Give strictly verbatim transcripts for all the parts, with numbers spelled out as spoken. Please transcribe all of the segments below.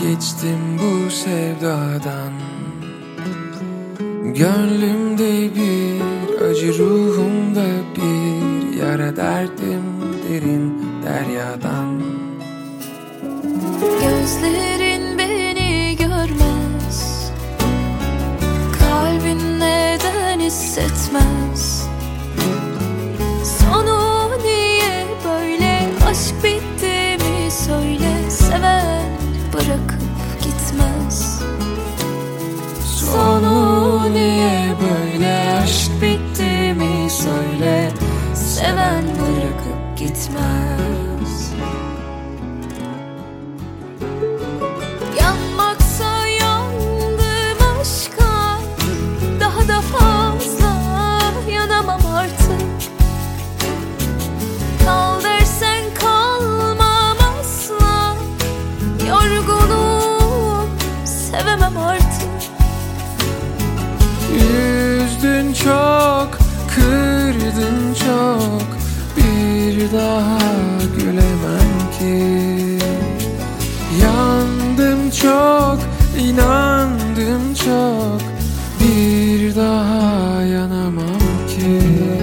Vazgeçtim bu sevdadan. Gönlümde bir acı, ruhumda bir yara, derdim derin deryadan. Gözlerin beni görmez, kalbin neden hissetmez? Sonu niye böyle, aşk bitti mi söyle, seven bırakıp gitmez. Sonu niye böyle, aşk bitti mi söyle, Seven bırakıp gitmez. Yanmaksa yandım aşka, daha da fazla yanamam artık. Kal dersen kalmam asla, yorgunum, sevemem artık. Üzdün çok, kırdın çok, bir daha gülemem ki. Yandım çok, inandım çok, bir daha yanamam ki.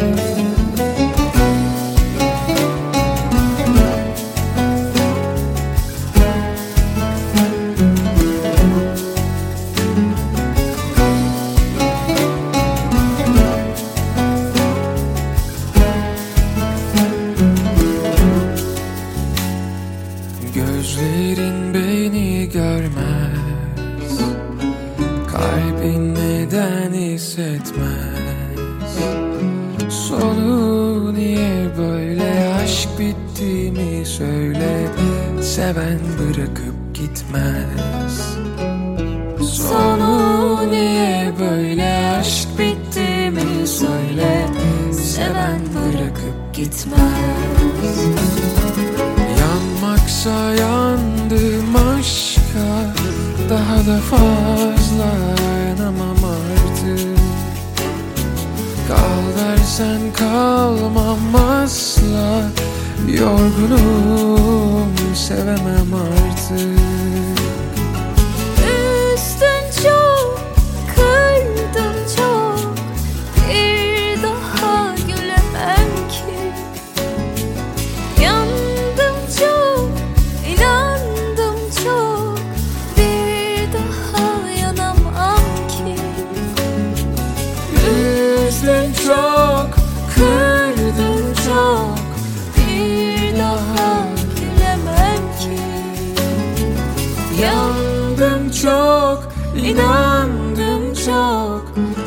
Gözlerin beni görmez, kalbin neden hissetmez? Sonu niye böyle, aşk bitti mi söyle, seven bırakıp gitmez. Sonu niye böyle, aşk bitti mi söyle, seven bırakıp gitmez. Yanmaksa yandım aşka, daha da fazla yanamam artık. Kal dersen kalmam asla, yorgunum, sevemem artık. Üzdün çok, kırdın çok, bir daha gülemem ki. Yandım çok, inandım çok, bir daha yanamam ki. Üzdün çok, kırdın çok, Bir daha gülemem ki. yandım çok, inandım çok,